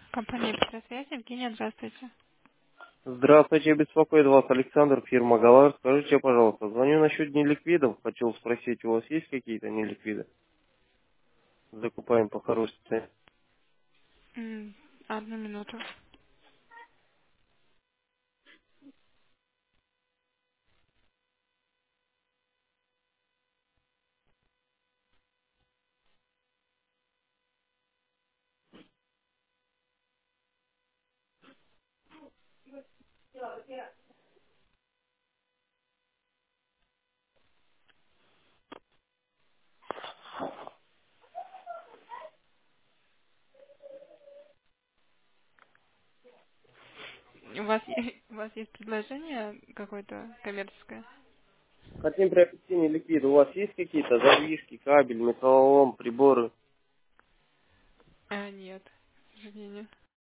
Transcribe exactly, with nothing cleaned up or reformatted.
Компания «Петросвязь». Евгения, здравствуйте. Здравствуйте, беспокоит вас Александр, фирма Галар. Скажите, пожалуйста, звоню насчет неликвидов. Хотел спросить, у вас есть какие-то неликвиды? Закупаем по хорошей цене. М, Одну минуту. У вас, е- у вас есть предложение какое-то коммерческое? Хотим приобрести неликвиды. У вас есть какие-то задвижки, кабель, металлолом, приборы? А, нет, к сожалению.